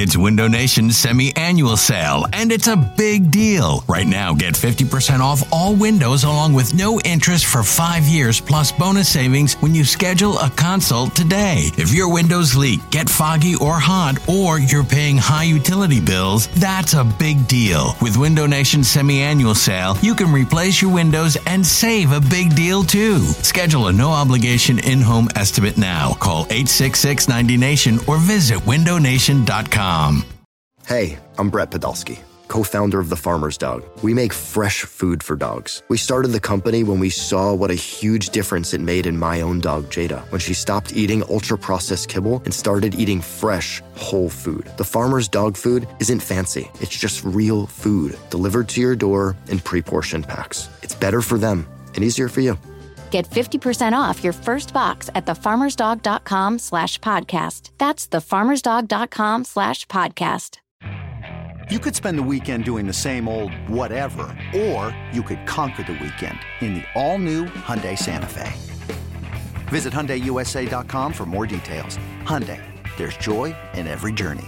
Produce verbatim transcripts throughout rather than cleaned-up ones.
It's Window Nation's semi-annual sale, and it's a big deal. Right now, get fifty percent off all windows along with no interest for five years plus bonus savings when you schedule a consult today. If your windows leak, get foggy or hot, or you're paying high utility bills, that's a big deal. With Window Nation's semi-annual sale, you can replace your windows and save a big deal too. Schedule a no-obligation in-home estimate now. Call eight six six, ninety nation or visit window nation dot com. Hey, I'm Brett Podolsky, co-founder of The Farmer's Dog. We make fresh food for dogs. We started the company when we saw what a huge difference it made in my own dog, Jada, when she stopped eating ultra-processed kibble and started eating fresh, whole food. The Farmer's Dog food isn't fancy. It's just real food delivered to your door in pre-portioned packs. It's better for them and easier for you. Get fifty percent off your first box at thefarmersdog.com slash podcast. That's thefarmersdog.com slash podcast. You could spend the weekend doing the same old whatever, or you could conquer the weekend in the all-new Hyundai Santa Fe. Visit Hyundai U S A dot com for more details. Hyundai, there's joy in every journey.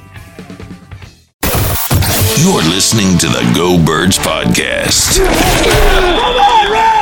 You're listening to the Go Birds Podcast. Come on, Red!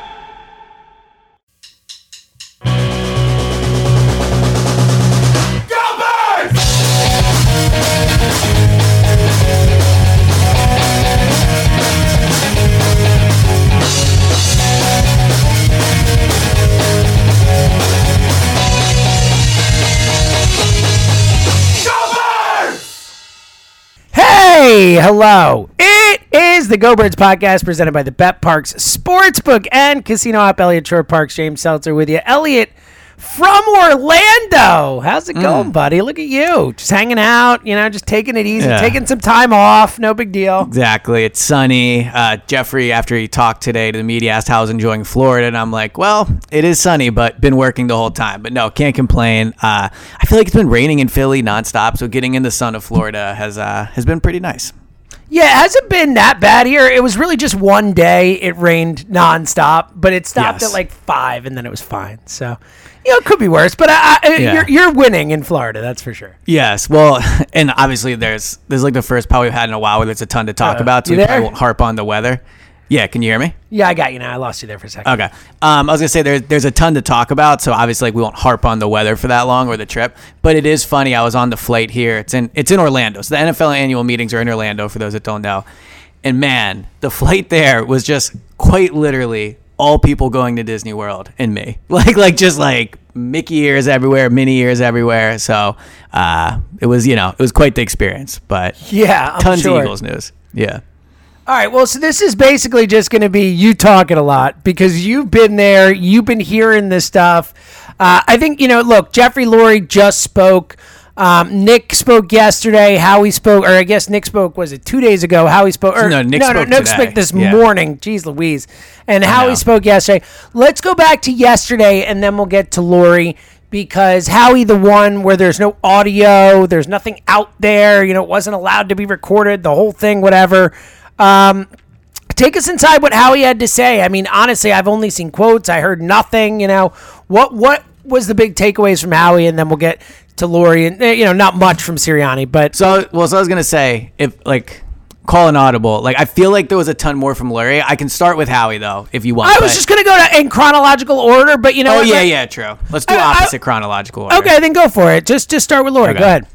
Hey, hello. It is the Go Birds Podcast presented by the Bet Parks Sportsbook and Casino App. Elliot Shore Parks, James Seltzer with you. Elliot from Orlando. How's it going, mm. buddy? Look at you. Just hanging out, you know, just taking it easy, yeah. taking some time off. No big deal. Exactly. It's sunny. Uh, Jeffrey, after he talked today to the media, asked how I was enjoying Florida. And I'm like, well, it is sunny, but been working the whole time. But no, can't complain. Uh, I feel like it's been raining in Philly nonstop. So getting in the sun of Florida has uh, has been pretty nice. Yeah, it hasn't been that bad here. It was really just one day it rained nonstop, but it stopped yes. at like five, and then it was fine. So, you know, it could be worse, but I, I, yeah. you're, you're winning in Florida, that's for sure. Yes, well, and obviously there's there's like the first pod we've had in a while where there's a ton to talk uh, about, so we probably won't harp on the weather. Yeah, can you hear me? Yeah, I got you now. I lost you there for a second. Okay. Um, I was going to say there, there's a ton to talk about, so obviously like, we won't harp on the weather for that long or the trip, but it is funny. I was on the flight here. It's in it's in Orlando. So the N F L annual meetings are in Orlando for those that don't know. And man, the flight there was just quite literally all people going to Disney World and me. Like, like just like Mickey ears everywhere, Minnie ears everywhere. So uh, it was, you know, it was quite the experience, but yeah, I'm tons sure. of Eagles news. Yeah. All right, well, so this is basically just going to be you talking a lot because you've been there, you've been hearing this stuff. Uh, I think, you know, look, Jeffrey Lurie just spoke. Um, Nick spoke yesterday. Howie spoke, or I guess Nick spoke, was it two days ago? Howie spoke. Or, no, Nick no, spoke no, Nick today. spoke this yeah. morning. Jeez Louise. And I Howie know. spoke yesterday. Let's go back to yesterday, and then we'll get to Lurie. Because Howie, the one where there's no audio, there's nothing out there, you know, it wasn't allowed to be recorded, the whole thing, whatever. Um, take us inside what Howie had to say. I mean, honestly, I've only seen quotes. I heard nothing, you know. What what was the big takeaways from Howie? And then we'll get to Lurie. And, you know, not much from Sirianni, but. So, well, so I was going to say, if, like, call an audible. Like, I feel like there was a ton more from Lurie. I can start with Howie, though, if you want. I was just going to go to in chronological order, but, you know. Oh, what, yeah, like, yeah, true. Let's do I, opposite I, chronological order. Okay, then go for it. Just, just start with Lurie. Okay. Go ahead.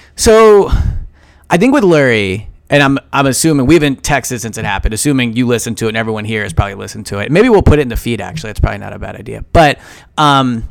So, I think with Lurie, and I'm I'm assuming, we haven't texted since it happened, assuming you listened to it and everyone here has probably listened to it. Maybe we'll put it in the feed, actually. It's probably not a bad idea. But um,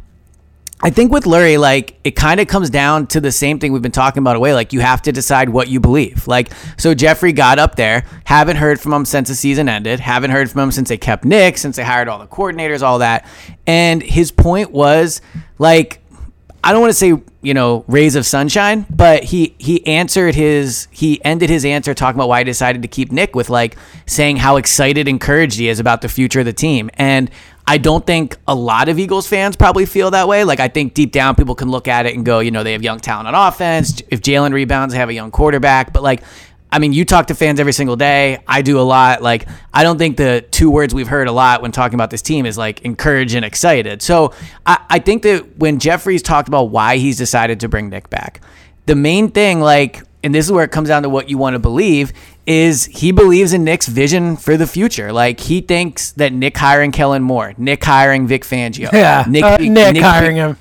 I think with Lurie, like, it kind of comes down to the same thing we've been talking about away. Like, you have to decide what you believe. Like, so Jeffrey got up there, haven't heard from him since the season ended, haven't heard from him since they kept Nick, since they hired all the coordinators, all that. And his point was, like, I don't want to say, you know, rays of sunshine, but he he answered his, he ended his answer talking about why he decided to keep Nick with, like, saying how excited, encouraged he is about the future of the team. And I don't think a lot of Eagles fans probably feel that way. Like, I think deep down people can look at it and go, you know, they have young talent on offense. If Jalen rebounds, they have a young quarterback. But, like, I mean, you talk to fans every single day. I do a lot. Like, I don't think the two words we've heard a lot when talking about this team is, like, encouraged and excited. So I, I think that when Jeffrey's talked about why he's decided to bring Nick back, the main thing, like, and this is where it comes down to what you want to believe, is he believes in Nick's vision for the future. Like, he thinks that Nick hiring Kellen Moore, Nick hiring Vic Fangio, yeah, Nick, uh, Nick, Nick hiring him.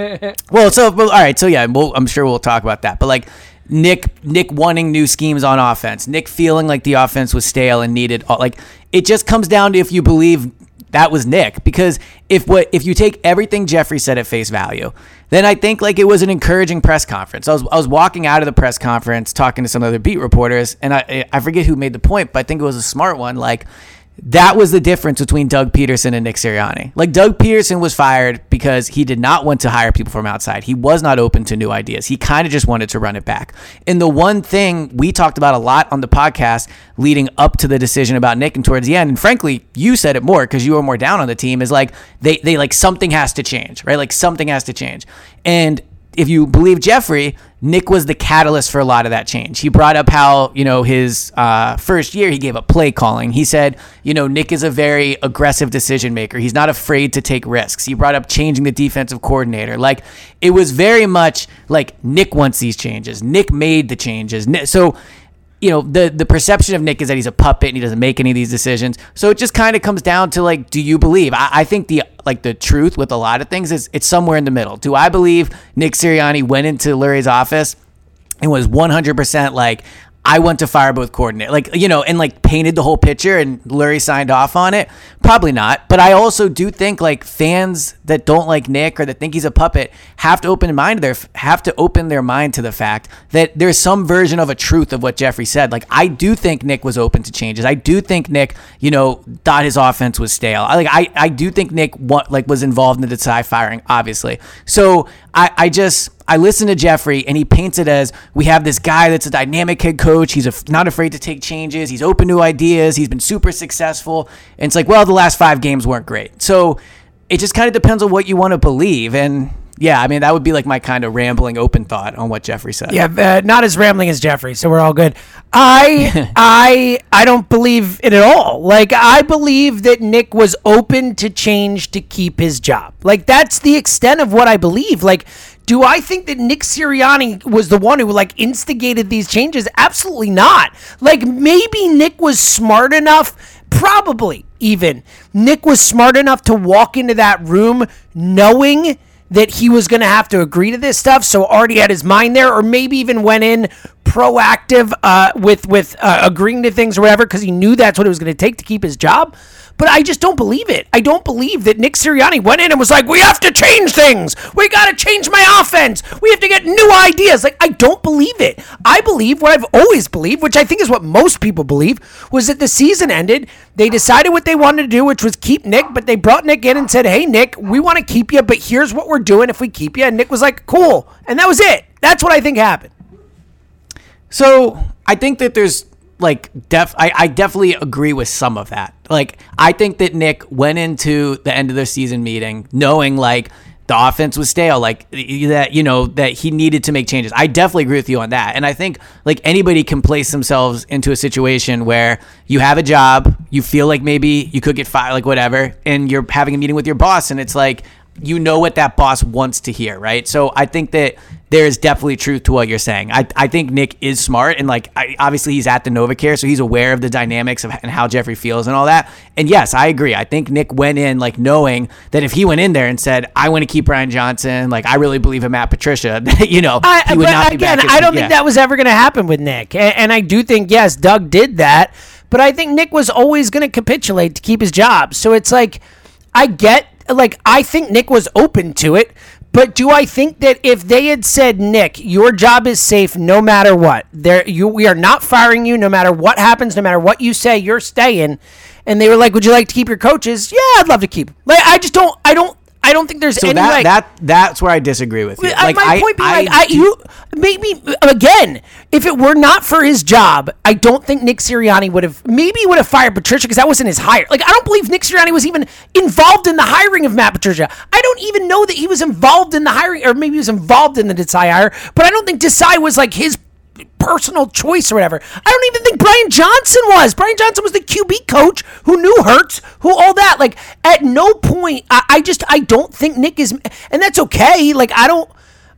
well, so well, all right, so yeah, we'll, I'm sure we'll talk about that. But like Nick, Nick wanting new schemes on offense, Nick feeling like the offense was stale and needed, like it just comes down to if you believe that was Nick. Because if what if you take everything Jeffrey said at face value, then I think like it was an encouraging press conference. I was I was walking out of the press conference talking to some other beat reporters, and I I forget who made the point, but I think it was a smart one. Like, that was the difference between Doug Peterson and Nick Sirianni. Like, Doug Peterson was fired because he did not want to hire people from outside. He was not open to new ideas. He kind of just wanted to run it back. And the one thing we talked about a lot on the podcast leading up to the decision about Nick and towards the end, and frankly, you said it more because you were more down on the team, is like they they like something has to change, right? Like something has to change. And if you believe Jeffrey, Nick was the catalyst for a lot of that change. He brought up how, you know, his uh, first year he gave up play calling. He said, you know, Nick is a very aggressive decision maker. He's not afraid to take risks. He brought up changing the defensive coordinator. Like, it was very much like Nick wants these changes. Nick made the changes. So, you know, the, the perception of Nick is that he's a puppet and he doesn't make any of these decisions. So it just kind of comes down to, like, do you believe? I, I think the like the truth with a lot of things is it's somewhere in the middle. Do I believe Nick Sirianni went into Lurie's office and was one hundred percent like, I want to fire both coordinators, like, you know, and like painted the whole picture and Lurie signed off on it? Probably not. But I also do think like fans that don't like Nick or that think he's a puppet have to open mind their have to open their mind to the fact that there's some version of a truth of what Jeffrey said. Like, I do think Nick was open to changes. I do think Nick, you know, thought his offense was stale. I like I, I do think Nick what like was involved in the Desai firing, obviously. So I, I just I listen to Jeffrey, and he paints it as we have this guy that's a dynamic head coach. He's a, not afraid to take changes. He's open to ideas. He's been super successful. And it's like, well, the last five games weren't great. So it just kind of depends on what you want to believe. And yeah, I mean, that would be like my kind of rambling open thought on what Jeffrey said. Yeah, uh, not as rambling as Jeffrey, so we're all good. I I I don't believe it at all. Like, I believe that Nick was open to change to keep his job. Like, that's the extent of what I believe. Like, do I think that Nick Sirianni was the one who, like, instigated these changes? Absolutely not. Like, maybe Nick was smart enough, probably even, Nick was smart enough to walk into that room knowing that he was going to have to agree to this stuff, so already had his mind there, or maybe even went in proactive uh, with, with uh, agreeing to things or whatever, because he knew that's what it was going to take to keep his job. But I just don't believe it. I don't believe that Nick Sirianni went in and was like, we have to change things. We got to change my offense. We have to get new ideas. Like, I don't believe it. I believe what I've always believed, which I think is what most people believe, was that the season ended. They decided what they wanted to do, which was keep Nick, but they brought Nick in and said, hey, Nick, we want to keep you, but here's what we're doing if we keep you. And Nick was like, cool. And that was it. That's what I think happened. So I think that there's like def I, I definitely agree with some of that. Like, I think that Nick went into the end of the season meeting knowing like the offense was stale, like that, you know, that he needed to make changes. I definitely agree with you on that. And I think like anybody can place themselves into a situation where you have a job, you feel like maybe you could get fired, like whatever, and you're having a meeting with your boss and it's like, you know what that boss wants to hear, right? So I think that there is definitely truth to what you're saying. I I think Nick is smart, and like I, obviously he's at the NovaCare, so he's aware of the dynamics of and how Jeffrey feels and all that. And yes, I agree. I think Nick went in like knowing that if he went in there and said, "I want to keep Brian Johnson," like I really believe in Matt Patricia, you know, I, he would but not be again, back as, I don't yeah. think that was ever going to happen with Nick, and, and I do think yes, Doug did that, but I think Nick was always going to capitulate to keep his job. So it's like I get. Like, I think Nick was open to it, but do I think that if they had said, Nick, your job is safe no matter what, there you we are not firing you no matter what happens, no matter what you say, you're staying, and they were like, would you like to keep your coaches? Yeah, I'd love to keep them. Like, I just don't, I don't, I don't think there's so any that, like, that that's where I disagree with you. Like, my I, point being, I, like, I, do, you maybe again, if it were not for his job, I don't think Nick Sirianni would have. Maybe he would have fired Patricia because that wasn't his hire. Like, I don't believe Nick Sirianni was even involved in the hiring of Matt Patricia. I don't even know that he was involved in the hiring, or maybe he was involved in the Desai hire. But I don't think Desai was like his personal choice or whatever. I don't even think Brian Johnson was. Brian Johnson was the Q B coach who knew Hurts, who all that. Like, at no point, I, I just, I don't think Nick is, and that's okay. Like, I don't,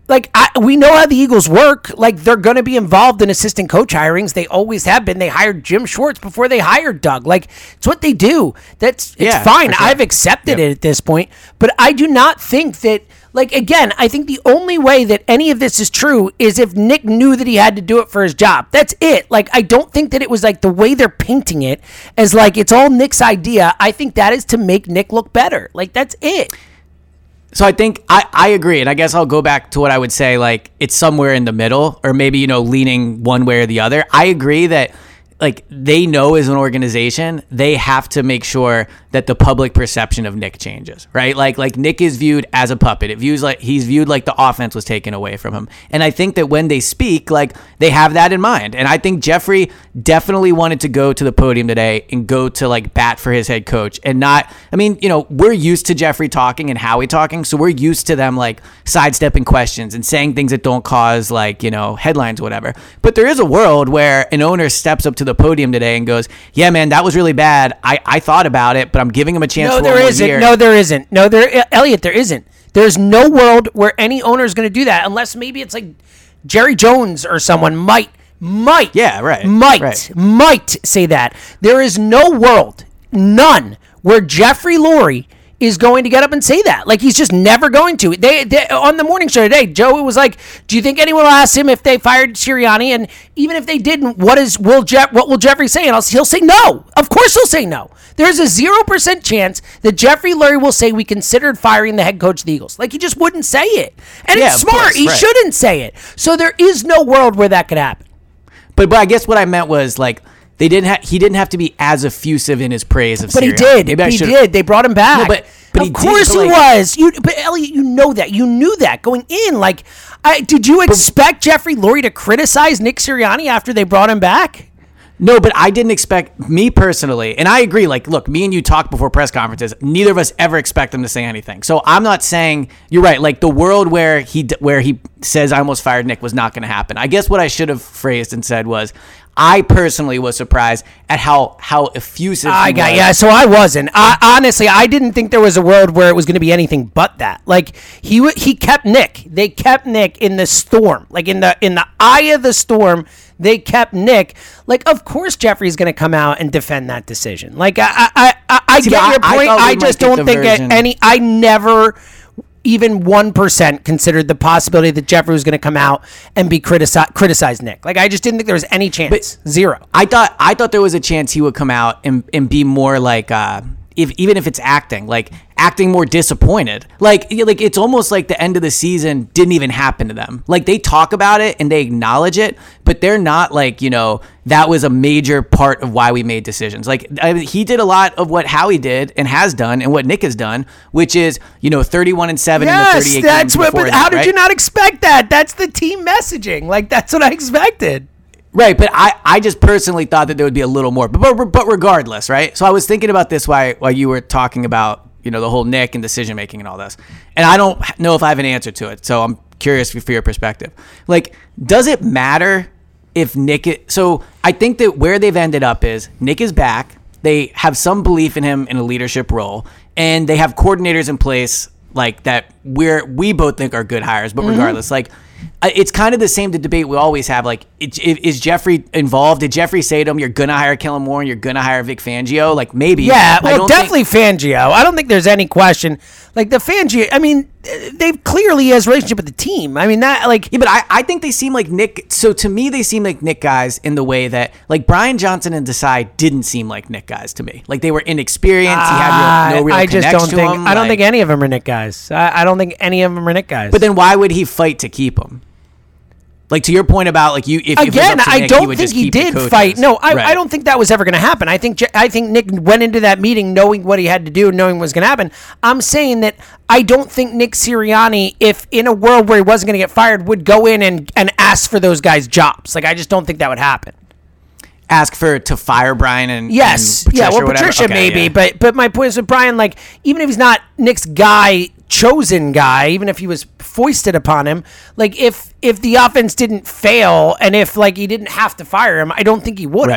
like I, we know how the Eagles work. Like they're going to be involved in assistant coach hirings. They always have been. They hired Jim Schwartz before they hired Doug. Like it's what they do. That's it's Yeah, fine. for sure. I've accepted Yep. it at this point. But I do not think that. Like, again, I think the only way that any of this is true is if Nick knew that he had to do it for his job. That's it. Like, I don't think that it was like the way they're painting it as like it's all Nick's idea. I think that is to make Nick look better. Like, that's it. So I think I, I agree. And I guess I'll go back to what I would say, like it's somewhere in the middle or maybe, you know, leaning one way or the other. I agree that like they know as an organization, they have to make sure that the public perception of Nick changes, right? Like, like Nick is viewed as a puppet. It views like he's viewed like the offense was taken away from him. And I think that when they speak, like they have that in mind. And I think Jeffrey definitely wanted to go to the podium today and go to like bat for his head coach and not, I mean, you know, we're used to Jeffrey talking and Howie talking. So we're used to them like sidestepping questions and saying things that don't cause like, you know, headlines, whatever. But there is a world where an owner steps up to the podium today and goes, yeah, man, that was really bad. I, I thought about it, but I'm giving him a chance. No, for there one more isn't. year. No, there isn't. No, there, Elliot, there isn't. There's no world where any owner is going to do that unless maybe it's like Jerry Jones or someone might, might, Yeah, right, might, right. might say that. There is no world, none, where Jeffrey Lurie is going to get up and say that. Like he's just never going to. They, they on the morning show today, Joe was like, "Do you think anyone will ask him if they fired Sirianni? And even if they didn't, what is will Jeff? What will Jeffrey say?" And I'll, he'll say no. Of course, he'll say no. There's a zero percent chance that Jeffrey Lurie will say we considered firing the head coach of the Eagles. Like he just wouldn't say it, and Yeah, it's of smart. course, he right. shouldn't say it. So there is no world where that could happen. But but I guess what I meant was like they didn't ha- he didn't have to be as effusive in his praise of But he Sirianni. did. Maybe I he should've- did. They brought him back. No, but- but of he did, course but he like- was. You, but Elliot, you know that. You knew that going in. Like, I, did you expect Jeffrey Lurie to criticize Nick Sirianni after they brought him back? No, but I didn't expect me personally, and I agree. Like, look, me and you talk before press conferences. Neither of us ever expect him to say anything. So I'm not saying you're right. Like the world where he where he says I almost fired Nick was not going to happen. I guess what I should have phrased and said was, I personally was surprised at how how effusive. I he got was. yeah. So I wasn't. I, honestly, I didn't think there was a world where it was going to be anything but that. Like he w- he kept Nick. They kept Nick in the storm. Like in the in the eye of the storm. They kept Nick. Like, of course, Jeffrey's going to come out and defend that decision. Like, I, I, I, I See, get but your I- I point. thought we I, might just get don't the think version- at any. I never even one percent considered the possibility that Jeffrey was going to come out and be criticize criticize Nick. Like, I just didn't think there was any chance. Zero. I thought I thought there was a chance he would come out and, and be more like uh if even if it's acting, like acting more disappointed. Like like it's almost like the end of the season didn't even happen to them. Like they talk about it and they acknowledge it, but they're not like, you know, that was a major part of why we made decisions. Like I, he did a lot of what Howie did and has done and what Nick has done, which is, you know, thirty-one and seven in the Yes, thirty-eight that's games what. before But that, how did right? you not expect that? That's the team messaging. Like, that's what I expected. Right, but I, I just personally thought that there would be a little more. But, but but regardless, right? So I was thinking about this while while you were talking about, you know, the whole Nick and decision making and all this. And I don't know if I have an answer to it. So I'm curious for your perspective. Like, does it matter if Nick is, so I think that where they've ended up is Nick is back. They have some belief in him in a leadership role, and they have coordinators in place like that we're we both think are good hires, but regardless, like uh, it's kind of the same debate we always have. Like, it, it, is Jeffrey involved? Did Jeffrey say to him, "You're gonna hire Kellen Moore and you're gonna hire Vic Fangio"? Like, maybe. Yeah, I well, don't definitely think- Fangio. I don't think there's any question. Like the Fangio, I mean, they've clearly has a relationship with the team. I mean, that like Yeah, but I, I think they seem like Nick. So to me, they seem like Nick guys in the way that like Brian Johnson and Desai didn't seem like Nick guys to me. Like they were inexperienced. He had real, no real I just connection don't to think. him. I don't like- think any of them are Nick guys. I, I don't think any of them are Nick guys. But then why would he fight to keep him? Like to your point about like you, if Again, it was up to I Nick, don't he would think just he keep the did coaches. fight. No, I, Right. I don't think that was ever going to happen. I think Je- I think Nick went into that meeting knowing what he had to do, knowing what was going to happen. I'm saying that I don't think Nick Sirianni, if in a world where he wasn't going to get fired, would go in and, and ask for those guys' jobs. Like I just don't think that would happen. Ask for to fire Brian and Yes, and yeah. Patricia Well, or whatever? Patricia Okay, maybe, yeah. but but my point is with Brian, like even if he's not Nick's guy, chosen guy, even if he was foisted upon him, like if if the offense didn't fail and if like he didn't have to fire him, I don't think he would. Right.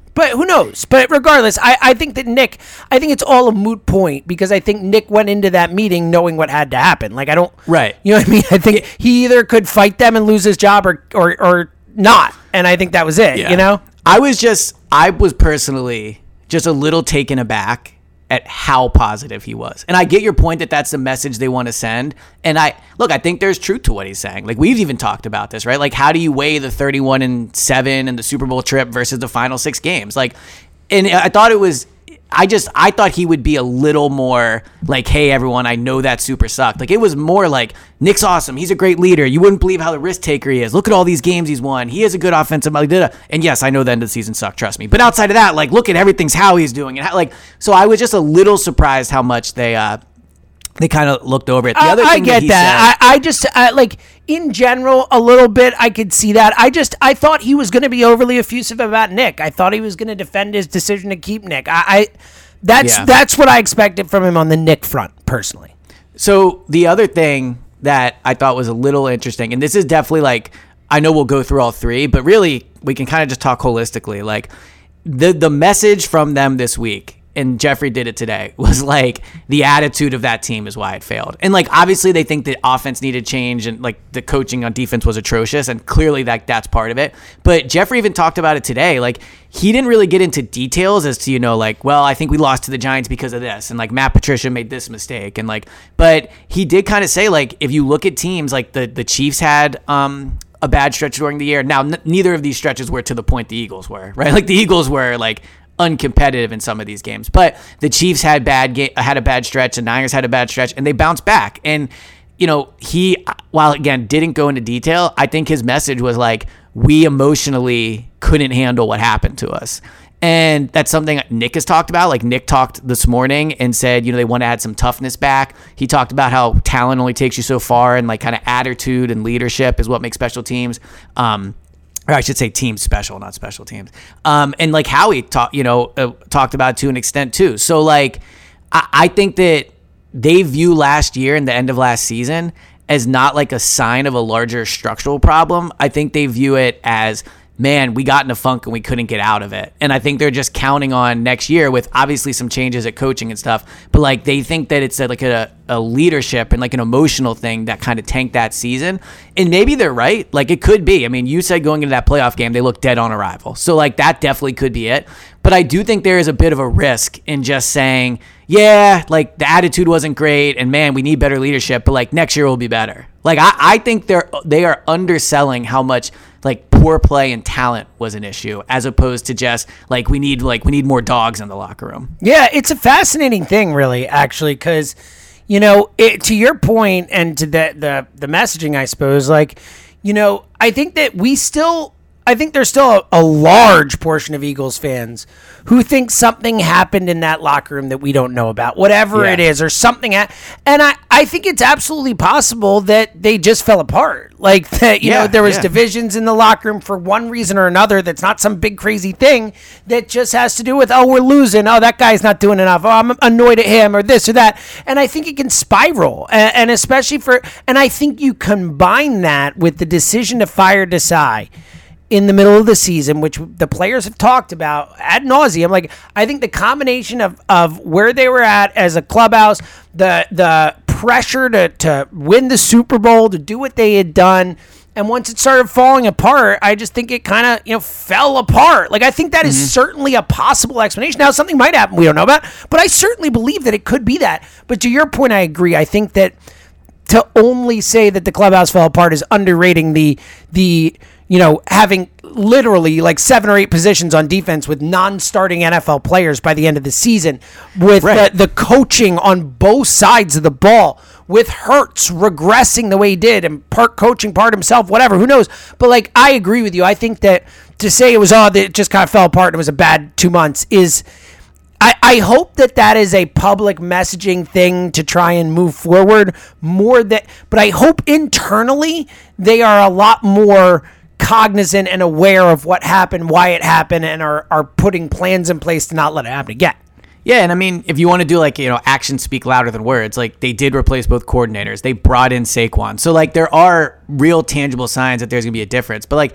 But who knows? But regardless, I, I think that Nick, I think it's all a moot point because I think Nick went into that meeting knowing what had to happen. Like, I don't, right. You know what I mean? I think he either could fight them and lose his job or, or, or not. And I think that was it, yeah. you know? I was just, I was personally just a little taken aback at how positive he was. And I get your point that that's the message they want to send. And I, look, I think there's truth to what he's saying. Like, we've even talked about this, right? Like, how do you weigh the thirty-one and seven and the Super Bowl trip versus the final six games? Like, and I thought it was, I just, I thought he would be a little more like, hey, everyone, I know that super sucked. Like, it was more like, Nick's awesome. He's a great leader. You wouldn't believe how the risk taker he is. Look at all these games he's won. He has a good offensive, and yes, I know the end of the season sucked, trust me. But outside of that, like, look at everything's how he's doing. And how, like, so I was just a little surprised how much they, uh, they kind of looked over it. The other I, thing I get that, that. Said, I, I just, I, like, in general, a little bit, I could see that. I just, I thought he was going to be overly effusive about Nick. I thought he was going to defend his decision to keep Nick. I, I that's yeah. that's what I expected from him on the Nick front, personally. So the other thing that I thought was a little interesting, and this is definitely like, I know we'll go through all three, but really we can kind of just talk holistically. Like, the the message from them this week, and Jeffrey did it today, was like, the attitude of that team is why it failed. And like, obviously they think the offense needed change and like the coaching on defense was atrocious, and clearly that that's part of it. But Jeffrey even talked about it today. Like, he didn't really get into details as to, you know, like, well, I think we lost to the Giants because of this, and like Matt Patricia made this mistake, and like, but he did kind of say, like, if you look at teams like the the Chiefs had um a bad stretch during the year. Now, n- neither of these stretches were to the point the Eagles were, right? Like, the Eagles were like uncompetitive in some of these games, but the Chiefs had bad ga- had a bad stretch, the Niners had a bad stretch, and they bounced back. And you know, he, while again didn't go into detail, I think his message was like, we emotionally couldn't handle what happened to us. And that's something Nick has talked about. Like, Nick talked this morning and said, you know, they want to add some toughness back. He talked about how talent only takes you so far, and like kind of attitude and leadership is what makes special teams. Um, or I should say teams special, not special teams. Um, and like Howie talked, you know, uh, talked about it to an extent too. So like, I, I think that they view last year and the end of last season as not like a sign of a larger structural problem. I think they view it as, man, we got in a funk and we couldn't get out of it. And I think they're just counting on next year with obviously some changes at coaching and stuff. But like, they think that it's like a, a leadership and like an emotional thing that kind of tanked that season. And maybe they're right. Like, it could be. I mean, you said going into that playoff game, they looked dead on arrival. So like, that definitely could be it. But I do think there is a bit of a risk in just saying, yeah, like the attitude wasn't great and man, we need better leadership, but like next year will be better. Like, I, I think they're, they are underselling how much like poor play and talent was an issue, as opposed to just like, we need, like, we need more dogs in the locker room. Yeah. It's a fascinating thing, really, actually. Cause you know, it, to your point and to the, the, the messaging, I suppose, like, you know, I think that we still, I think there's still a, a large portion of Eagles fans who think something happened in that locker room that we don't know about, whatever yeah. it is, or something. Ha- and I, I think it's absolutely possible that they just fell apart. Like that, you yeah, know, there was yeah. divisions in the locker room for one reason or another. That's not some big crazy thing that just has to do with, oh, we're losing. Oh, that guy's not doing enough. Oh, I'm annoyed at him or this or that. And I think it can spiral. And, and especially for, and I think you combine that with the decision to fire Desai in the middle of the season, which the players have talked about ad nauseum. Like, I think the combination of, of where they were at as a clubhouse, the the pressure to, to win the Super Bowl, to do what they had done, and once it started falling apart, I just think it kind of, you know, fell apart. Like, I think that mm-hmm. is certainly a possible explanation. Now, something might happen we don't know about, but I certainly believe that it could be that. But to your point, I agree. I think that to only say that the clubhouse fell apart is underrating the the you know, having literally like seven or eight positions on defense with non-starting N F L players by the end of the season, with right. the, the coaching on both sides of the ball, with Hurts regressing the way he did and part coaching, part himself, whatever, who knows. But like, I agree with you. I think that to say it was, oh, it just kind of fell apart and it was a bad two months is, I, I hope that that is a public messaging thing to try and move forward more that, but I hope internally they are a lot more cognizant and aware of what happened, why it happened, and are, are putting plans in place to not let it happen again. Yeah, and I mean, if you want to do like, you know, actions speak louder than words, like they did replace both coordinators. They brought in Saquon. So like there are real tangible signs that there's going to be a difference. But like,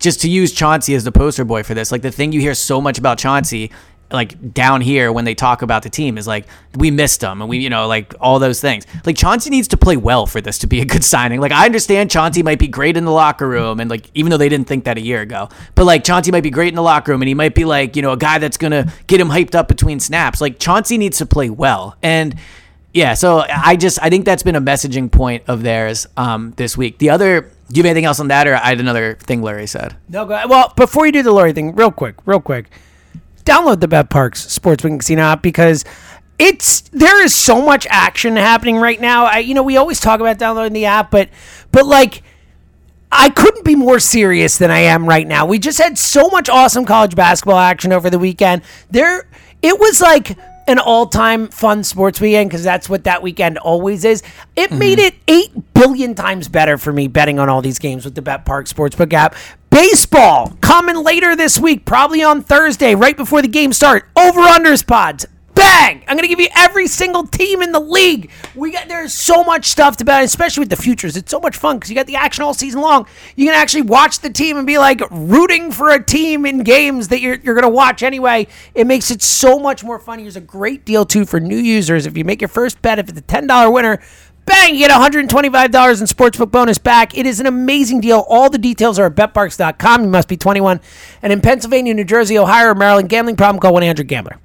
just to use Chauncey as the poster boy for this, like the thing you hear so much about Chauncey, like down here when they talk about the team, is like, we missed him and we, you know, like all those things. Like Chauncey needs to play well for this to be a good signing. Like I understand Chauncey might be great in the locker room, and like even though they didn't think that a year ago, but like Chauncey might be great in the locker room and he might be like, you know, a guy that's gonna get him hyped up between snaps. Like Chauncey needs to play well. And yeah, so I just I think that's been a messaging point of theirs um this week. The other, do you have anything else on that, or I had another thing Larry said? No, go ahead. Well, before you do the Laurie thing, real quick, real quick. Download the BetParx Sportsbook Casino app, because it's there is so much action happening right now. I, you know, we always talk about downloading the app, but but like I couldn't be more serious than I am right now. We just had so much awesome college basketball action over the weekend. There, it was like an all-time fun sports weekend, because that's what that weekend always is. It mm-hmm. made it eight billion times better for me betting on all these games with the BetParx Sportsbook app. Baseball coming later this week, probably on Thursday, right before the game start. Over-unders pods. Bang! I'm going to give you every single team in the league. We got There's so much stuff to bet, especially with the futures. It's so much fun because you got the action all season long. You can actually watch the team and be like rooting for a team in games that you're, you're going to watch anyway. It makes it so much more fun. Here's a great deal, too, for new users. If you make your first bet, if it's a ten dollars winner, bang, you get one hundred twenty-five dollars in sportsbook bonus back. It is an amazing deal. All the details are at bet parx dot com. You must be twenty-one. And in Pennsylvania, New Jersey, Ohio, or Maryland, gambling problem, call one eight hundred gambler.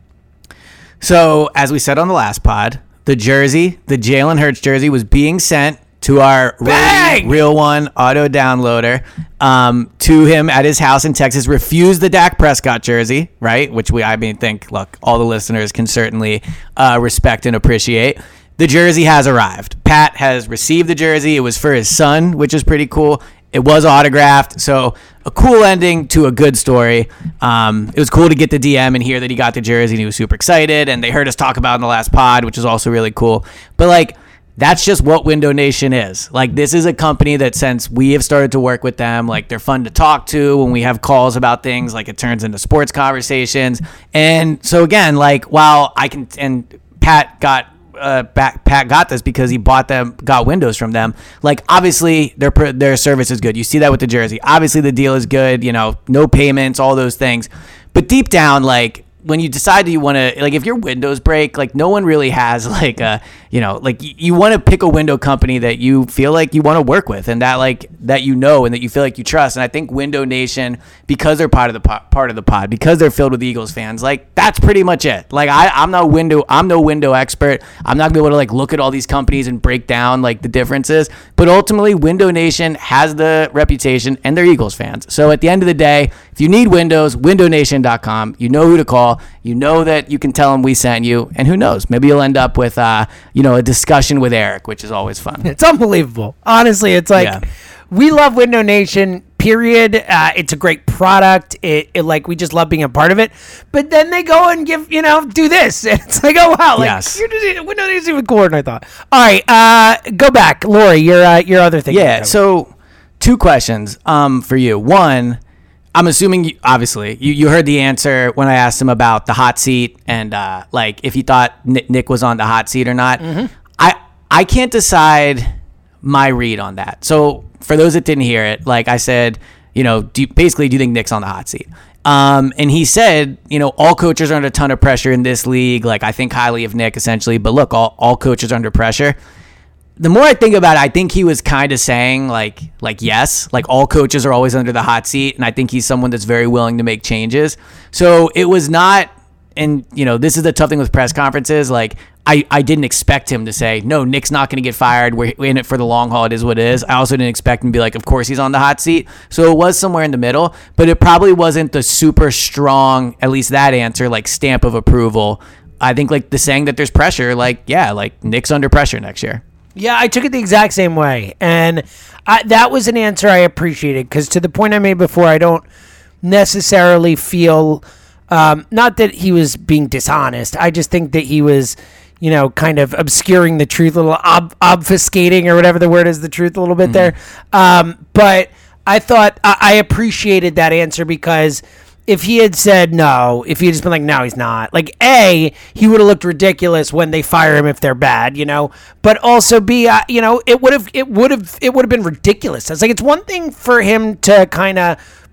So, as we said on the last pod, the jersey, the Jalen Hurts jersey, was being sent to our Real, Real One auto downloader um, to him at his house in Texas. Refused the Dak Prescott jersey, right? Which we, I mean, think, look, all the listeners can certainly uh, respect and appreciate. The jersey has arrived. Pat has received the jersey. It was for his son, which is pretty cool. It was autographed, so a cool ending to a good story. Um, it was cool to get the D M and hear that he got the jersey, and he was super excited, and they heard us talk about it in the last pod, which is also really cool. But, like, that's just what Window Nation is. Like, this is a company that, since we have started to work with them, like, they're fun to talk to when we have calls about things. Like, it turns into sports conversations. And so, again, like, while I can – and Pat got – Uh, back, Pat got this because he bought them, got windows from them. Like, obviously, their their service is good. You see that with the jersey. Obviously, the deal is good. You know, no payments, all those things. But deep down, like, when you decide that you want to, like, if your windows break, like, no one really has, like, a, you know, like, you, you want to pick a window company that you feel like you want to work with, and that, like, that you know and that you feel like you trust. And I think Window Nation, because they're part of the po- part of the pod, because they're filled with Eagles fans, like, that's pretty much it. Like, I, I'm no window, I'm no window expert. I'm not gonna be able to, like, look at all these companies and break down, like, the differences. But ultimately, Window Nation has the reputation, and they're Eagles fans. So at the end of the day, if you need windows, window nation dot com. You know who to call. You know that you can tell them we sent you, and who knows, maybe you'll end up with, uh, you know, a discussion with Eric, which is always fun. It's unbelievable. Honestly, it's like, yeah. We love Window Nation, period. Uh, it's a great product. It, it like, we just love being a part of it. But then they go and give, you know, do this. It's like, oh, wow. Like, yes. You're just, Window Nation is even cooler than I thought. All right. Uh, go back. Lori, your, uh, your other thing. Yeah. So two questions um, for you. One, I'm assuming, you, obviously, you, you heard the answer when I asked him about the hot seat and, uh, like, if he thought Nick, Nick was on the hot seat or not. Mm-hmm. I I can't decide my read on that. So, for those that didn't hear it, like I said, you know, do you, basically, do you think Nick's on the hot seat? Um, and he said, you know, all coaches are under a ton of pressure in this league. Like, I think highly of Nick, essentially. But look, all, all coaches are under pressure. The more I think about it, I think he was kind of saying, like, like yes, like all coaches are always under the hot seat, and I think he's someone that's very willing to make changes. So it was not, and, you know, this is the tough thing with press conferences, like, I, I didn't expect him to say, no, Nick's not going to get fired. We're in it for the long haul. It is what it is. I also didn't expect him to be like, of course he's on the hot seat. So it was somewhere in the middle, but it probably wasn't the super strong, at least that answer, like stamp of approval. I think like the saying that there's pressure, like, yeah, like Nick's under pressure next year. Yeah, I took it the exact same way. And I, that was an answer I appreciated because to the point I made before, I don't necessarily feel, um, not that he was being dishonest. I just think that he was, you know, kind of obscuring the truth, a little ob- obfuscating or whatever the word is, the truth a little bit mm-hmm. there. Um, but I thought I-, I appreciated that answer because if he had said no, if he had just been like, no, he's not, like, A, he would have looked ridiculous when they fire him if they're bad, you know, but also B, uh, you know, it would have, it would have, it would have been ridiculous. It's like, it's one thing for him to kind of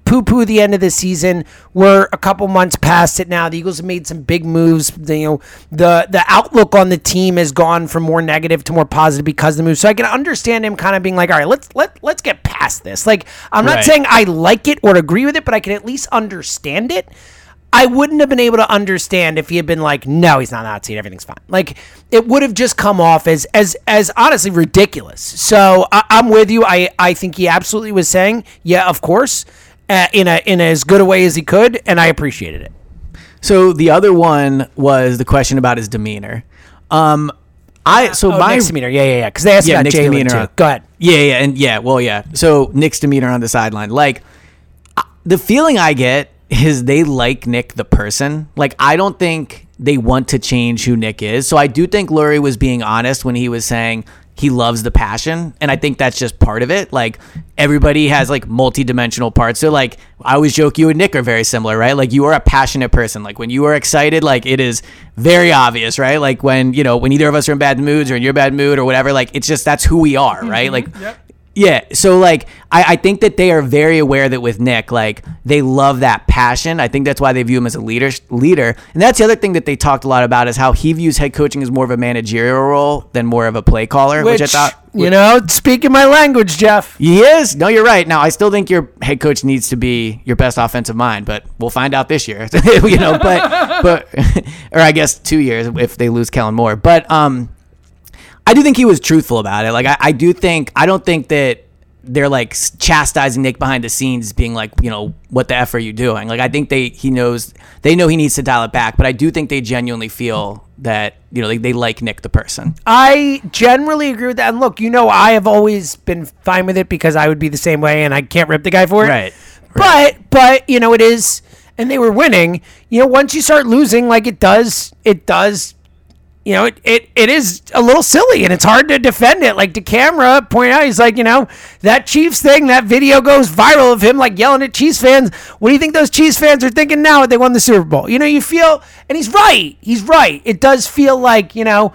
poo-poo the end of the season. We're a couple months past it now. The Eagles have made some big moves. The, you know, the the outlook on the team has gone from more negative to more positive because of the move. So I can understand him kind of being like, all right, let's let let's get past this. Like, I'm not Right. saying I like it or agree with it, but I can at least understand it. I wouldn't have been able to understand if he had been like, no, he's not on the hot seat, everything's fine. Like, it would have just come off as as as honestly ridiculous. So I, I'm with you. I, I think he absolutely was saying, yeah, of course, uh, in a in as good a way as he could, and I appreciated it. So the other one was the question about his demeanor. Um, I so oh, my Nick's demeanor, yeah, yeah, yeah, because they asked yeah, about Nick's Jalen demeanor. too. Go ahead. Yeah, yeah, and yeah, well, yeah. So Nick's demeanor on the sideline, like I- the feeling I get is they like Nick the person. Like, I don't think they want to change who Nick is. So I do think Lurie was being honest when he was saying he loves the passion, and I think that's just part of it. Like, everybody has like multi-dimensional parts. So like, I always joke you and Nick are very similar, right? Like, you are a passionate person. Like, when you are excited, like, it is very obvious, right? Like, when, you know, when either of us are in bad moods or in your bad mood or whatever, like, it's just, that's who we are, right? Like, Yep. yeah. So like, I, I think that they are very aware that with Nick, like, they love that passion. I think that's why they view him as a leader leader. And that's the other thing that they talked a lot about is how he views head coaching as more of a managerial role than more of a play caller, which, Which, I thought, you know, speaking my language, Jeff. he is. No, you're right. Now, I still think your head coach needs to be your best offensive mind, but we'll find out this year. you know, but but or I guess two years if they lose Kellen Moore. But um, I do think he was truthful about it. Like, I, I do think I don't think that they're like chastising Nick behind the scenes, being like, you know, what the F are you doing? Like, I think they he knows they know he needs to dial it back, but I do think they genuinely feel that, you know, they, they like Nick the person. I generally agree with that. And look, you know, I have always been fine with it because I would be the same way, and I can't rip the guy for it. Right. But but you know, it is, and they were winning. You know, once you start losing, like it does, it does. You know, it, it, it is a little silly, and it's hard to defend it. Like, the camera point out, he's like, you know, that Chiefs thing, that video goes viral of him, like, yelling at Chiefs fans. What do you think those Chiefs fans are thinking now that they won the Super Bowl? You know, you feel, and he's right. He's right. It does feel like, you know,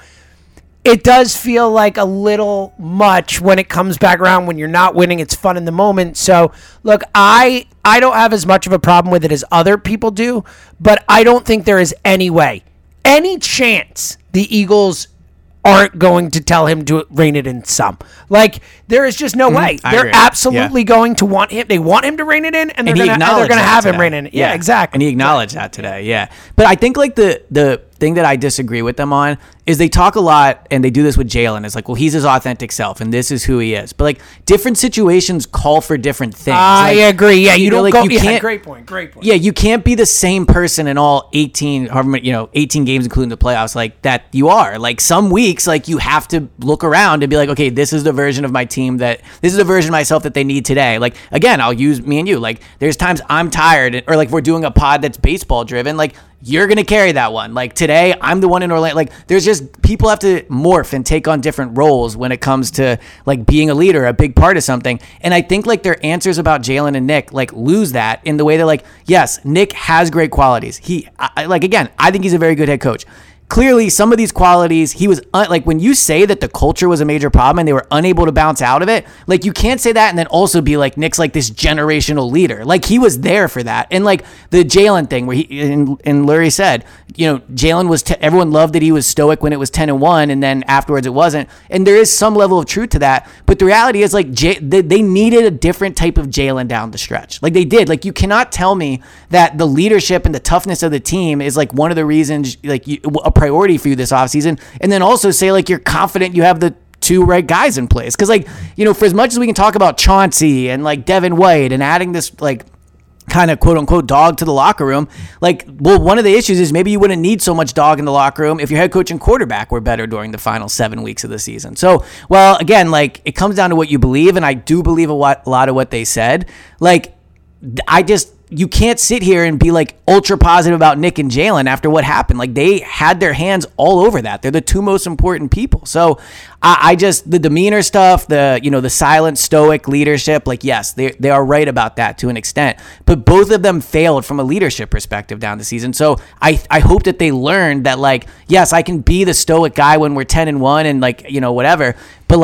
it does feel like a little much when it comes back around when you're not winning. It's fun in the moment. So, look, I I don't have as much of a problem with it as other people do, but I don't think there is any way, any chance the Eagles aren't going to tell him to rein it in some. Like, there is just no way. I They're agree. absolutely going to want him. They want him to rein it in, and they're And he going to acknowledged they're going to that have him today. rein it in. Yeah, exactly. And he acknowledged that today. Yeah. But I think like the the thing that I disagree with them on is they talk a lot, and they do this with Jalen. It's like, well, he's his authentic self, and this is who he is. But like, different situations call for different things. I Like, agree. Yeah, you, know, don't like, go. you Yeah, can't- great point. Great point. Yeah, you can't be the same person in all eighteen, however many, you know, eighteen games, including the playoffs, like that you are. Like, some weeks, like, you have to look around and be like, okay, this is the version of my team that, this is the version of myself that they need today. Like, again, I'll use me and you. Like, there's times I'm tired, or like we're doing a pod that's baseball driven. Like, you're going to carry that one. Like, today, I'm the one in Orlando. Like, there's just, people have to morph and take on different roles when it comes to, like, being a leader, a big part of something. And I think, like, their answers about Jalen and Nick, like, lose that in the way they're like, yes, Nick has great qualities. He, I, like, again, I think he's a very good head coach. Clearly, some of these qualities, he was, un- like, when you say that the culture was a major problem and they were unable to bounce out of it, like, you can't say that and then also be like, Nick's like this generational leader. Like, he was there for that. And, like, the Jalen thing where he, and, and Lurie said, you know, Jalen was, te- everyone loved that he was stoic when it was ten and one, and then afterwards it wasn't. And there is some level of truth to that. But the reality is, like, J- they, they needed a different type of Jalen down the stretch. Like, they did. Like, you cannot tell me that the leadership and the toughness of the team is, like, one of the reasons, like, you, a priority for you this offseason, and then also say, like, you're confident you have the two right guys in place. Because, like, you know, for as much as we can talk about Chauncey and, like, Devin White and adding this, like, kind of quote unquote dog to the locker room, like, well, one of the issues is maybe you wouldn't need so much dog in the locker room if your head coach and quarterback were better during the final seven weeks of the season. So, well, again, like, it comes down to what you believe, and I do believe a lot, a lot of what they said. Like, I just, you can't sit here and be like ultra positive about Nick and Jalen after what happened. Like, they had their hands all over that. They're the two most important people. So I, I just, the demeanor stuff, the, you know, the silent stoic leadership, like, yes, they they are right about that to an extent, but both of them failed from a leadership perspective down the season. So I, I hope that they learned that, like, yes, I can be the stoic guy when we're ten and one and, like, you know, whatever, but, like,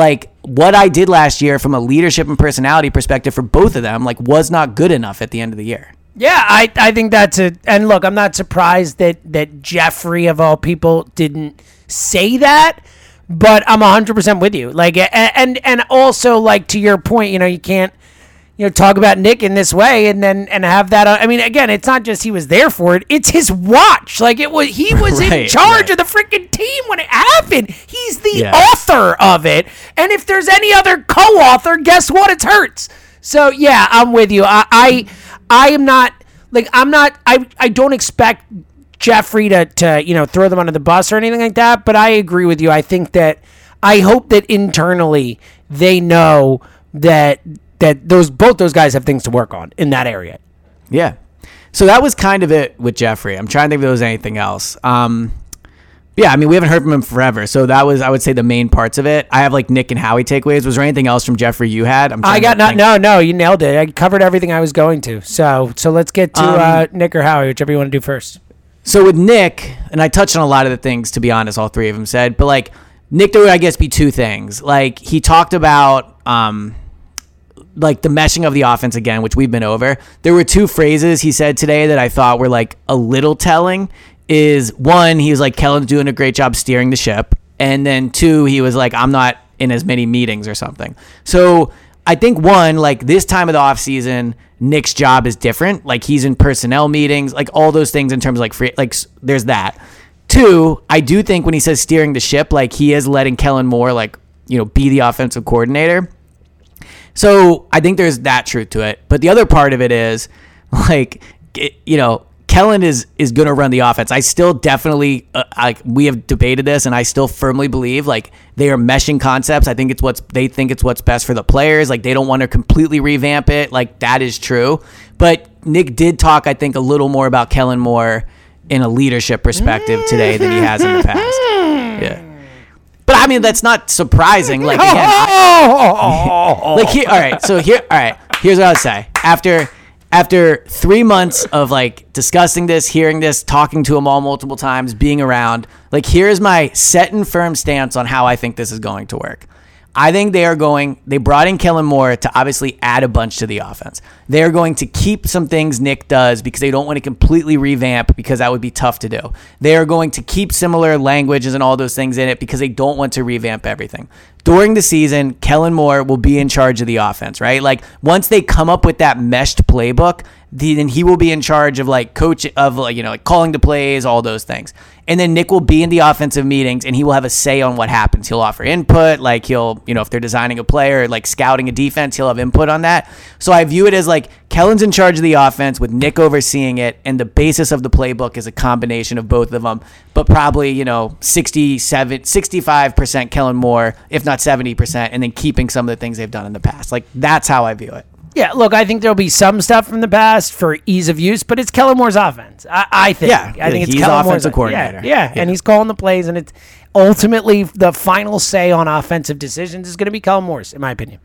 what I did last year from a leadership and personality perspective for both of them, like, was not good enough at the end of the year. Yeah, I, I think that's it. And look, I'm not surprised that, that Jeffrey, of all people, didn't say that, but I'm one hundred percent with you. Like, and and also, like, to your point, you know, you can't, you know, talk about Nick in this way and then and have that. I mean, again, it's not just he was there for it; it's his watch. Like, it was he was right, in charge right. of the freaking team when it happened. He's the yeah. author of it, and if there's any other co-author, guess what? It's Hurts. So yeah, I'm with you. I I, I am not like I'm not. I I don't expect Jeffrey to to you know throw them under the bus or anything like that. But I agree with you. I think that I hope that internally they know that. that those both those guys have things to work on in that area. Yeah. So that was kind of it with Jeffrey. I'm trying to think if there was anything else. Um, yeah, I mean, we haven't heard from him forever. So that was, I would say, the main parts of it. I have like Nick and Howie takeaways. Was there anything else from Jeffrey you had? I'm I got not, no, no, you nailed it. I covered everything I was going to. So so let's get to um, uh, Nick or Howie, whichever you want to do first. So with Nick, and I touched on a lot of the things, to be honest, all three of them said, but like Nick, there would, I guess, be two things. Like he talked about, um, like the meshing of the offense again, which we've been over. There were two phrases he said today that I thought were like a little telling. Is one, he was like, Kellen's doing a great job steering the ship. And then two, he was like, I'm not in as many meetings or something. So I think one, like this time of the offseason, Nick's job is different. Like he's in personnel meetings, like all those things in terms of like free, like there's that. Two, I do think when he says steering the ship, like he is letting Kellen Moore, like, you know, be the offensive coordinator. So I think there's that truth to it. But the other part of it is, like, you know, Kellen is is going to run the offense. I still definitely, uh, like, we have debated this, and I still firmly believe, like, they are meshing concepts. I think it's what's, they think it's what's best for the players. Like, they don't want to completely revamp it. Like, that is true. But Nick did talk, I think, a little more about Kellen Moore in a leadership perspective today than he has in the past. Yeah. But I mean, that's not surprising. Like, again, I, like here, all right. So here, all right. Here's what I would say. After, after three months of like discussing this, hearing this, talking to them all multiple times, being around, like here's my set and firm stance on how I think this is going to work. I think they are going, they brought in Kellen Moore to obviously add a bunch to the offense. They're going to keep some things Nick does because they don't want to completely revamp because that would be tough to do. They are going to keep similar languages and all those things in it because they don't want to revamp everything. During the season, Kellen Moore will be in charge of the offense, right? Like once they come up with that meshed playbook, then he will be in charge of like coach of like, you know, like calling the plays, all those things. And then Nick will be in the offensive meetings and he will have a say on what happens. He'll offer input, like he'll, you know, if they're designing a play or like scouting a defense, he'll have input on that. So I view it as like Kellen's in charge of the offense with Nick overseeing it. And the basis of the playbook is a combination of both of them, but probably, you know, sixty-seven, sixty-five percent Kellen Moore, if not seventy percent, and then keeping some of the things they've done in the past. Like that's how I view it. Yeah, look, I think there'll be some stuff from the past for ease of use, but it's Kellen Moore's offense. I, I think. Yeah, I think it's he's Kellen offensive Moore's coordinator. Yeah, yeah, yeah, and he's calling the plays, and it's ultimately the final say on offensive decisions is going to be Kellen Moore's, in my opinion.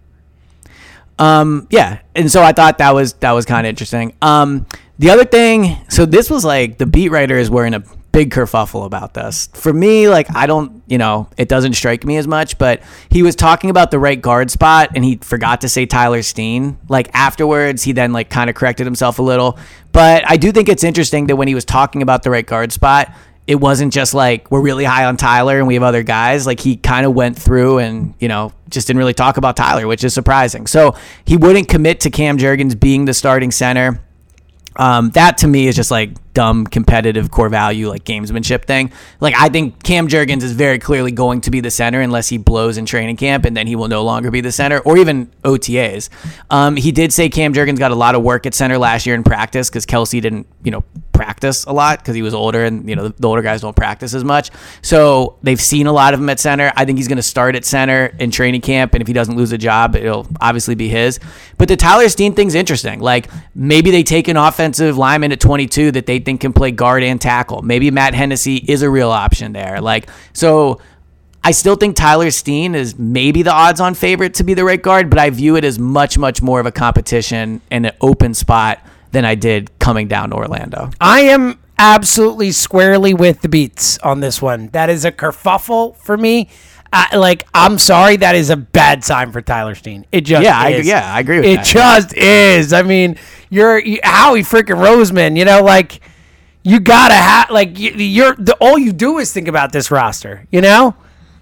Um, yeah, and so I thought that was that was kind of interesting. Um, the other thing, so this was like the beat writers were in a big kerfuffle about this. For me, like I don't, you know, it doesn't strike me as much, but he was talking about the right guard spot and he forgot to say Tyler Steen. Like afterwards, he then like kind of corrected himself a little. But I do think it's interesting that when he was talking about the right guard spot, it wasn't just like we're really high on Tyler and we have other guys. Like he kind of went through and, you know, just didn't really talk about Tyler, which is surprising. So he wouldn't commit to Cam Jurgens being the starting center. Um, that to me is just like dumb competitive core value, like gamesmanship thing. Like I think Cam Jurgens is very clearly going to be the center unless he blows in training camp and then he will no longer be the center or even O T As. Um, he did say Cam Jurgens got a lot of work at center last year in practice because Kelsey didn't, you know, practice a lot because he was older and, you know, the, the older guys don't practice as much. So they've seen a lot of him at center. I think he's going to start at center in training camp. And if he doesn't lose a job, it'll obviously be his. But the Tyler Steen thing's interesting. Like maybe they take an offensive lineman at twenty-two that they think can play guard and tackle. Maybe Matt Hennessy is a real option there. Like, so I still think Tyler Steen is maybe the odds-on favorite to be the right guard, but I view it as much, much more of a competition and an open spot than I did coming down to Orlando. I am absolutely squarely with the beats on this one. That is a kerfuffle for me. I, like, I'm sorry, that is a bad sign for Tyler Steen. It just yeah, is. I, yeah, I agree with it that. It just is. I mean, you're you, Howie freaking Roseman. You know, like you gotta have like you, you're the all you do is think about this roster. You know.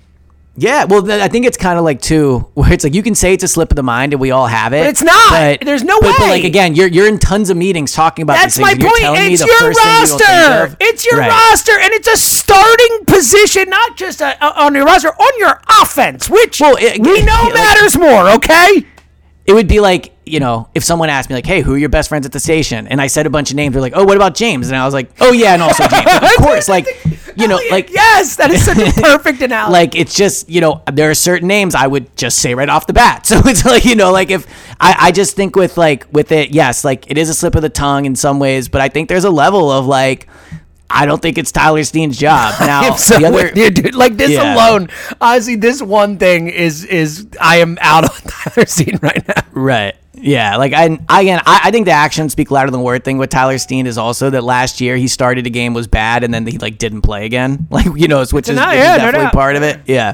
Yeah, well, th- I think it's kind of like too, where it's like you can say it's a slip of the mind and we all have it, but it's not. But, There's no but, way. But like again, you're you're in tons of meetings talking about That's these things. my You're point. telling It's me the your first thing you don't think roster. of. It's your Right. roster, and it's a starting position, not just a, a, on your roster, on your offense, which Well, it- we know like- matters more. Okay. It would be like, you know, if someone asked me like, "Hey, who are your best friends at the station?" and I said a bunch of names, they're like, "Oh, what about James?" and I was like, "Oh yeah, and also James." Like, of course, like, you know, like yes, that is such a perfect analogy. like it's just, you know, there are certain names I would just say right off the bat. So it's like, you know, like if I, I just think with like with it, yes, like it is a slip of the tongue in some ways, but I think there's a level of like, I don't think it's Tyler Steen's job. Now, I'm so the other, with you, dude. Like this Yeah. alone, honestly, this one thing is is I am out on Tyler Steen right now. right. Yeah, like I, I again, I, I think the actions speak louder than word thing with Tyler Steen is also that last year he started a game was bad and then he like didn't play again, like you know, which is, No, which yeah, is no definitely doubt. part of it. Yeah.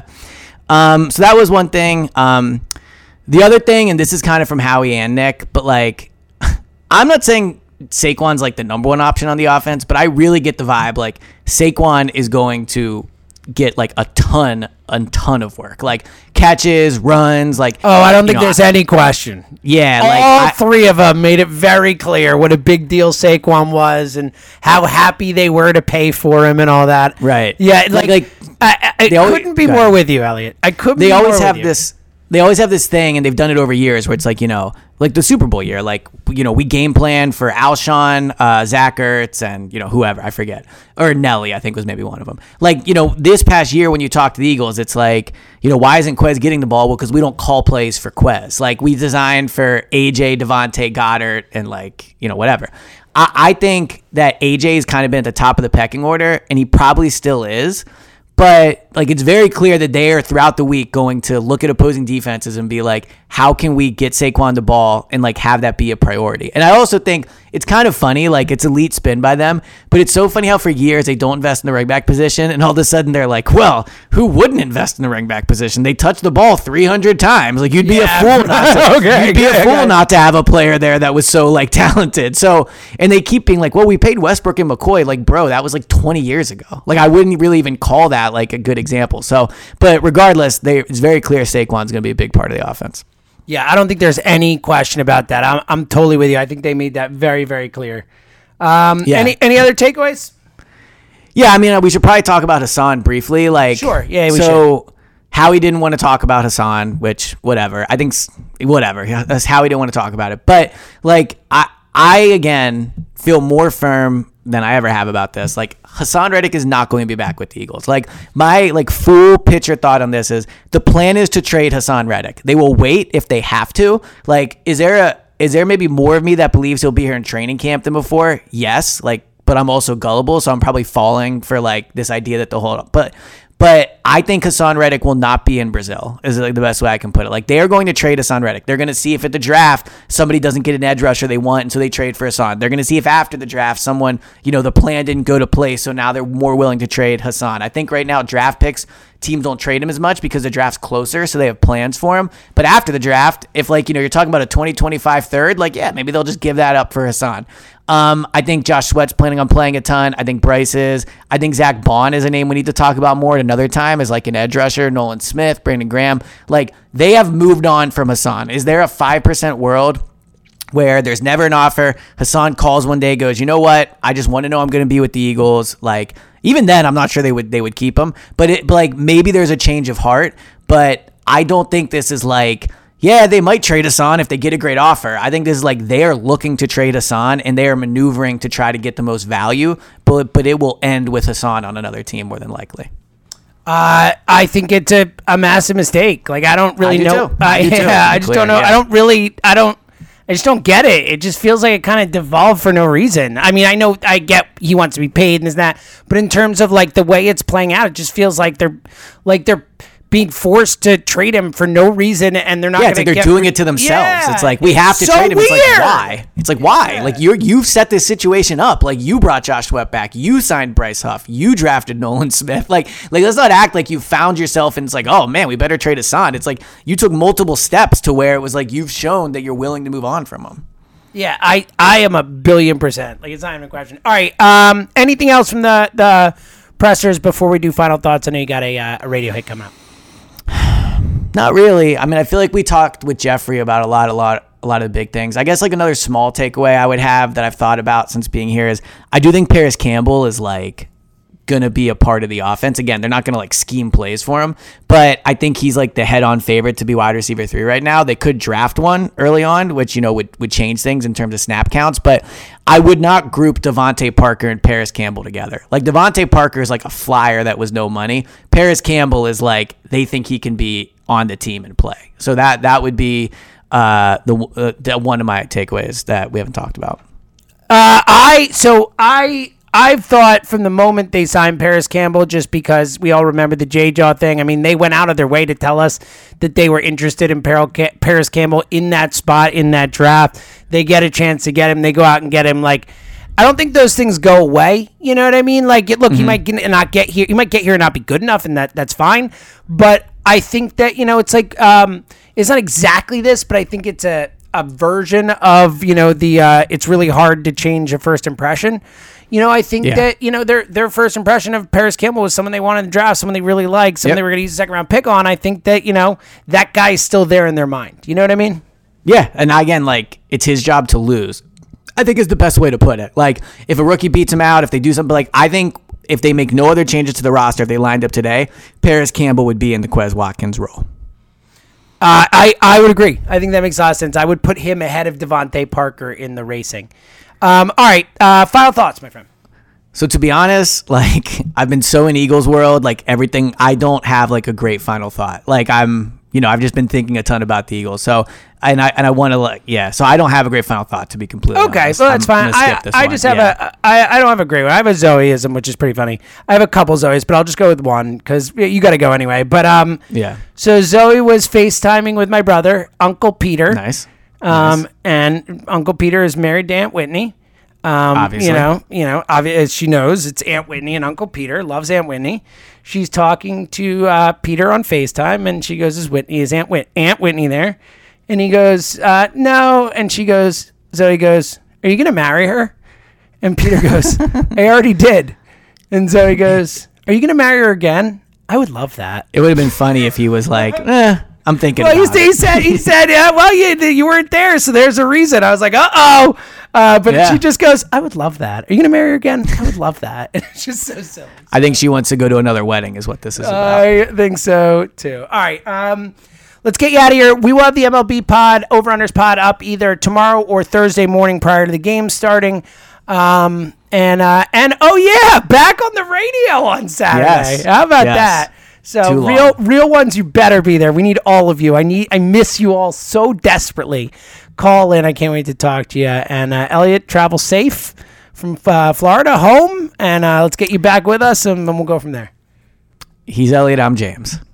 Um. So that was one thing. Um, the other thing, and this is kind of from Howie and Nick, but like, I'm not saying Saquon's like the number one option on the offense, but I really get the vibe like Saquon is going to get like a ton, a ton of work, like catches, runs, like. Oh, I don't you think know, there's any question. Yeah, like all I- three of them made it very clear what a big deal Saquon was and how happy they were to pay for him and all that. Right. Yeah, Like- like, like, I, I, I they always- couldn't be go more ahead. with you, Elliot. I couldn't. they be always more have with you. this they always have this thing, and they've done it over years where it's like, you know, like the Super Bowl year, like, you know, we game plan for Alshon, uh, Zach Ertz, and, you know, whoever, I forget. Or Nelly, I think was maybe one of them. Like, you know, this past year when you talk to the Eagles, it's like, you know, why isn't Quez getting the ball? Well, because we don't call plays for Quez. Like, we designed for A J, Devontae, Goddard, and, like, you know, whatever. I, I think that A J's kind of been at the top of the pecking order, and he probably still is. But, like, it's very clear that they are throughout the week going to look at opposing defenses and be like, how can we get Saquon the ball and, like, have that be a priority? And I also think it's kind of funny, like, it's elite spin by them, but it's so funny how for years they don't invest in the running back position, and all of a sudden they're like, well, who wouldn't invest in the running back position? They touch the ball three hundred times. Like, you'd be Yeah. a fool not to, Okay, you'd be okay, a fool okay. not to have a player there that was so, like, talented. So, and they keep being like, well, we paid Westbrook and McCoy. Like, bro, that was like twenty years ago. Like, I wouldn't really even call that like a good example. So, but regardless, they, it's very clear Saquon's going to be a big part of the offense. Yeah, I don't think there's any question about that. I'm, I'm totally with you. I think they made that very, very clear. Um, Yeah. Any any other takeaways? Yeah, I mean, we should probably talk about Hassan briefly. Like, Sure, yeah, we so Howie didn't want to talk about Hassan, which whatever. I think s- whatever. That's Howie didn't want to talk about it. But like, I I again feel more firm than I ever have about this. Like, Hassan Reddick is not going to be back with the Eagles. Like, my like full picture thought on this is the plan is to trade Hassan Reddick. They will wait if they have to. Like, is there a is there maybe more of me that believes he'll be here in training camp than before? Yes. Like, but I'm also gullible, so I'm probably falling for like this idea that they'll hold up. But but I think Hassan Reddick will not be in Brazil, is like the best way I can put it. Like, they are going to trade Hassan Reddick. They're going to see if at the draft somebody doesn't get an edge rusher they want, and so they trade for Hassan. They're going to see if after the draft someone, you know, the plan didn't go to place, so now they're more willing to trade Hassan. I think right now draft picks, teams don't trade him as much because the draft's closer, so they have plans for him. But after the draft, if like, you know, you're talking about a twenty twenty-five third, like, yeah, maybe they'll just give that up for Hassan. Um, I think Josh Sweat's planning on playing a ton. I think Bryce is. I think Zach Bond is a name we need to talk about more at another time as like an edge rusher. Nolan Smith, Brandon Graham. Like, they have moved on from Hassan. Is there a five percent world where there's never an offer? Hassan calls one day, goes, you know what? I just want to know I'm going to be with the Eagles. Like, even then, I'm not sure they would they would keep him. But it, but like, maybe there's a change of heart. But I don't think this is like, yeah, they might trade Hassan if they get a great offer. I think this is like they are looking to trade Hassan and they are maneuvering to try to get the most value. But but it will end with Hassan on another team more than likely. Uh, I think it's a, a massive mistake. Like, I don't really I do know. too. I, I do too, yeah, to be I just clear, don't know. yeah. I don't really. I don't. I just don't get it. It just feels like it kind of devolved for no reason. I mean, I know I get he wants to be paid and this and that, but in terms of like the way it's playing out, it just feels like they're like they're being forced to trade him for no reason, and they're not. Yeah, it's gonna like they're get doing re- it to themselves. Yeah, it's like we have to so trade him. Weird. It's like why? It's like why? Yeah. Like you're you've set this situation up. Like you brought Josh Sweat back. You signed Bryce Huff. You drafted Nolan Smith. Like like let's not act like you found yourself and it's like, oh man, we better trade Hassan. It's like you took multiple steps to where it was like you've shown that you're willing to move on from him. Yeah, I, I am a billion percent. Like, it's not even a question. All right. Um, anything else from the, the pressers before we do final thoughts? I know you got a, uh, a radio hit coming up. Not really. I mean, I feel like we talked with Jeffrey about a lot, a lot, a lot of the big things. I guess like another small takeaway I would have that I've thought about since being here is I do think Paris Campbell is like going to be a part of the offense. Again, they're not going to like scheme plays for him, but I think he's like the head-on favorite to be wide receiver three right now. They could draft one early on, which, you know, would, would change things in terms of snap counts, but I would not group Devontae Parker and Paris Campbell together. Like Devontae Parker is like a flyer that was no money. Paris Campbell is like, they think he can be on the team and play. So that, that would be uh, the, uh, the one of my takeaways that we haven't talked about. Uh, I, so I, I've thought from the moment they signed Paris Campbell, just because we all remember the J-Jaw thing. I mean, they went out of their way to tell us that they were interested in Paris Campbell in that spot, in that draft. They get a chance to get him. They go out and get him. Like, I don't think those things go away. You know what I mean? Like, look, mm-hmm. he might get, not get here. He might get here and not be good enough, and that that's fine. But I think that, you know, it's like, um, it's not exactly this, but I think it's a, a version of, you know, the uh, it's really hard to change a first impression. You know, I think yeah. that, you know, their their first impression of Paris Campbell was someone they wanted to draft, someone they really liked, someone yep. they were going to use a second round pick on. I think that, you know, that guy is still there in their mind. You know what I mean? Yeah. And again, like, it's his job to lose, I think is the best way to put it. Like, if a rookie beats him out, if they do something, like, I think if they make no other changes to the roster, if they lined up today, Paris Campbell would be in the Quez Watkins role. Uh, I, I would agree. I think that makes a lot of sense. I would put him ahead of Devontae Parker in the racing. Um, all right. Uh, final thoughts, my friend. So to be honest, like, I've been so in Eagles world, like everything, I don't have like a great final thought. Like I'm, you know, I've just been thinking a ton about the Eagles. So, and I, and I want to like, yeah, so I don't have a great final thought, to be completely okay, honest. so that's I'm fine. I, I just have yeah. a, I, I don't have a great one. I have a Zoeism, which is pretty funny. I have a couple Zoes, but I'll just go with one because you got to go anyway. But, um, yeah. So Zoe was FaceTiming with my brother, Uncle Peter. Nice. Um, nice. And Uncle Peter is married to Aunt Whitney. Um, Obviously. You know, you know, obviously she knows it's Aunt Whitney, and Uncle Peter loves Aunt Whitney. She's talking to uh, Peter on FaceTime, and she goes, "Is Whitney? Is Aunt Whit- Aunt Whitney there?" And he goes, uh, "No." And she goes, Zoe goes, "Are you gonna marry her?" And Peter goes, "I already did." And Zoe goes, "Are you gonna marry her again?" I would love that. It would have been funny if he was like, eh. I'm thinking. Well, about he, he said, he said, yeah, well, you you weren't there, so there's a reason. I was like, uh oh, uh, but yeah. She just goes, I would love that. Are you gonna marry her again? I would love that. And it's just so silly. I think she wants to go to another wedding, is what this is about. I think so too. All right, um, let's get you out of here. We will have the M L B pod, Over Unders pod, up either tomorrow or Thursday morning prior to the game starting. Um, and uh, and oh yeah, back on the radio on Saturday. Yes. How about yes. that? So real real ones, you better be there. We need all of you. I need I miss you all so desperately. Call in. I can't wait to talk to you. And uh, Elliot, travel safe from uh, Florida home, and uh, let's get you back with us, and then we'll go from there. He's Elliot. I'm James.